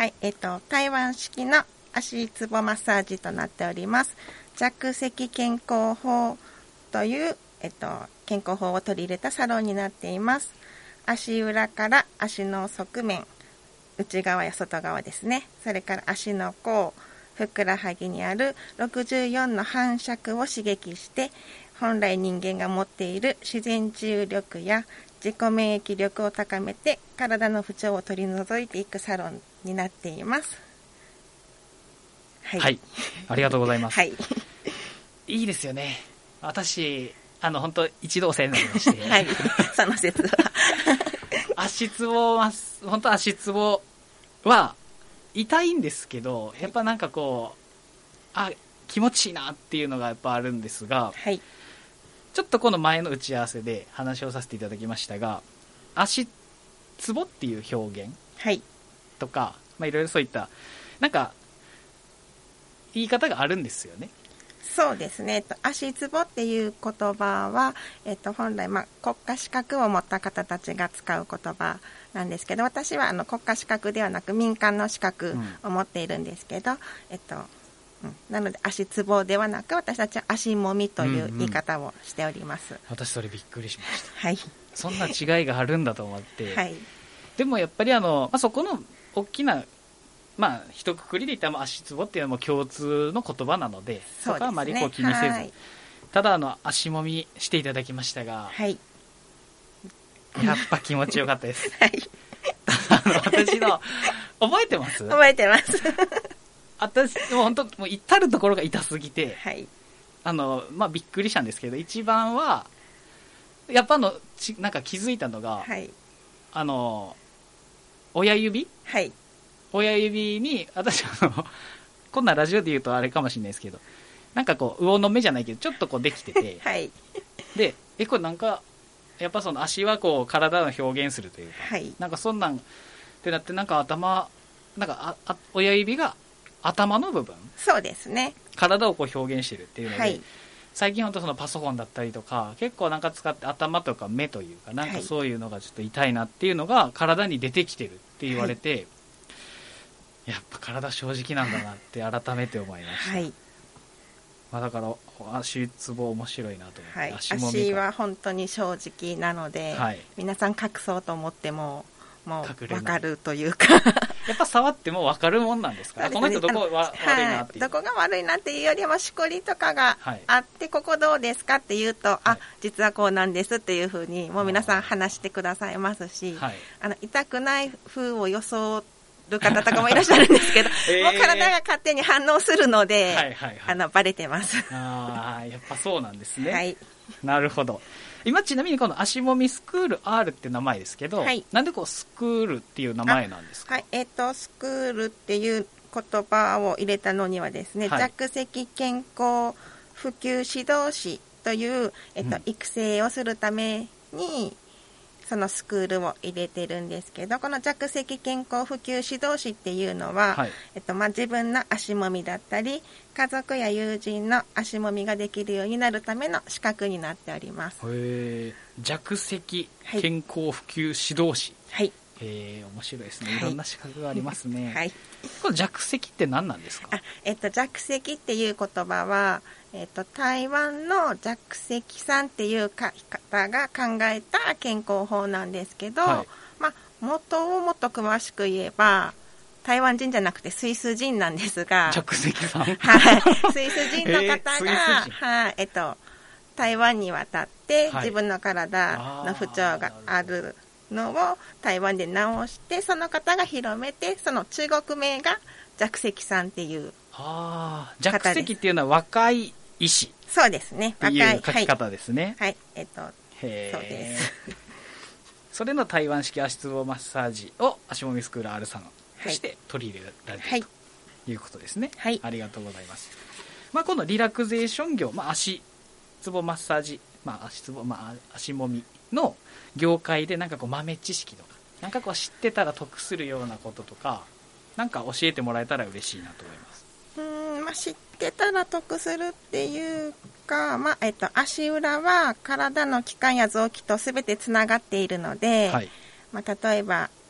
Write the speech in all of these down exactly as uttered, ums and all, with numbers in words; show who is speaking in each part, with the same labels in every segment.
Speaker 1: はい、えっと、台湾式の足つぼマッサージとなっております。着席健康法という、えっと、健康法を取り入れたサロンになっています。足裏から足の側面、内側や外側ですね。それから足の甲、ふくらはぎにあるろくじゅうよんの反射を刺激して、本来人間が持っている自然治癒力や自己免疫力を高めて体の不調を取り除いていくサロンになっています。
Speaker 2: はい、はい、ありがとうございます。
Speaker 1: はい、
Speaker 2: いいですよね。私あの本当一度お世話になりまして、
Speaker 1: はい、その説は
Speaker 2: 足つぼは本当足つぼは痛いんですけど、やっぱなんかこうあ気持ちいいなっていうのがやっぱあるんですが、
Speaker 1: はい、
Speaker 2: ちょっとこの前の打ち合わせで話をさせていただきましたが、足つぼっていう表現とか、はい、まあいろいろそういったなんか言い方があるんですよね。
Speaker 1: そうですね、えっと、足つぼっていう言葉は、えっと、本来、まあ、国家資格を持った方たちが使う言葉なんですけど、私はあの国家資格ではなく民間の資格を持っているんですけど、うんえっとうん、なので足つぼではなく私たちは足もみという言い方をしております。うんうん、
Speaker 2: 私それびっくりしました、
Speaker 1: はい、
Speaker 2: そんな違いがあるんだと思って、
Speaker 1: はい、
Speaker 2: でもやっぱりあの、まあ、そこの大きなまあ一括りで言ったら足つぼっていうのも共通の言葉なので、そこはあまりこう気にせず、はい、ただあの足もみしていただきましたが、
Speaker 1: はい、
Speaker 2: やっぱ気持ちよかったです、
Speaker 1: はい、
Speaker 2: あの私の覚えてます
Speaker 1: 覚えてます
Speaker 2: 私もう本当もう至るところが痛すぎて、
Speaker 1: はい、
Speaker 2: あのまあびっくりしたんですけど、一番はやっぱあのちなんか気づいたのが、
Speaker 1: はい、
Speaker 2: あの親指、
Speaker 1: はい、
Speaker 2: 親指に私あのこんなラジオで言うとあれかもしれないですけど、なんかこう魚の目じゃないけどちょっとこうできてて、
Speaker 1: はい、
Speaker 2: でえこれなんかやっぱその足はこう体の表現するというか、
Speaker 1: はい、
Speaker 2: なんかそんなんってなって、なんか頭なんかああ親指が頭の部分、
Speaker 1: そうですね、
Speaker 2: 体をこう表現してるっていうので、はい、最近本当そのパソコンだったりとか結構なんか使って頭とか目というかなんかそういうのがちょっと痛いなっていうのが体に出てきてるって言われて、はい、やっぱ体正直なんだなって改めて思いました、はいまあ、だから足つぼ面白いなと思って、はい、
Speaker 1: 足もみ足は本当に正直なので、はい、皆さん隠そうと思ってももう分かるというか
Speaker 2: やっぱ触っても分かるもんなんですか、ね、この人どこわ悪いなっていう、
Speaker 1: はい、どこが悪いなっていうよりもしこりとかがあって、はい、ここどうですかって言うと、はい、あ実はこうなんですっていうふうにもう皆さん話してくださいますし、はい、あの痛くない風を装る方とかもいらっしゃるんですけど、えー、もう体が勝手に反応するので、はいはいはい、あのバレてます
Speaker 2: あやっぱそうなんですね、
Speaker 1: はい、な
Speaker 2: るほど。今ちなみにこの足もみスクール R って名前ですけど、はい、なんでこうスクールっていう名前なんですか。
Speaker 1: はい、えっとスクールっていう言葉を入れたのにはですね、はい、着席健康普及指導士という、えっとうん、育成をするためにそのスクールを入れてるんですけど、この着席健康普及指導士っていうのは、はいえっとまあ、自分の足もみだったり家族や友人の足もみができるようになるための資格になっております。
Speaker 2: へ着席健康普及指導士、はい、へ面白いですね、いろんな資格がありますね、はい、この着席って何なんですか。
Speaker 1: あ、えっと、着席っていう言葉はえっと、台湾の着席さんっていう方が考えた健康法なんですけど、はい、まあ、元をもっと詳しく言えば台湾人じゃなくてスイス人なんですが、
Speaker 2: 着席さん、
Speaker 1: はい、スイス人の方が、はいえっと、台湾に渡って自分の体の不調があるのを台湾で治して、その方が広めて、その中国名が着席さんっていう方です。
Speaker 2: 着席っていうのは若い医師、
Speaker 1: そうですね、
Speaker 2: 若いっていう書き方ですね。
Speaker 1: はい、はい、えっとへそうです
Speaker 2: それの台湾式足つぼマッサージを足もみスクール R さんとして取り入れられている、はい、ということですね、はい、ありがとうございます。まあ、このリラクゼーション業、まあ、足つぼマッサージ、まあ、足つぼ、まあ、足もみの業界でなんかこう豆知識とかなんかこう知ってたら得するようなこととかなんか教えてもらえたら嬉しいなと思います。
Speaker 1: うーん、まあ、知ってたら得するっていうか、まあえっと、足裏は体の器官や臓器とすべてつながっているので、はいまあ、例えば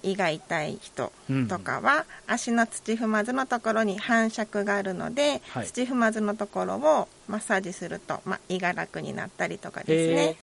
Speaker 1: 胃が痛い人とかは、うん、足の土踏まずのところに反射があるので、はい、土踏まずのところをマッサージすると、まあ、胃が楽になったりとかですね。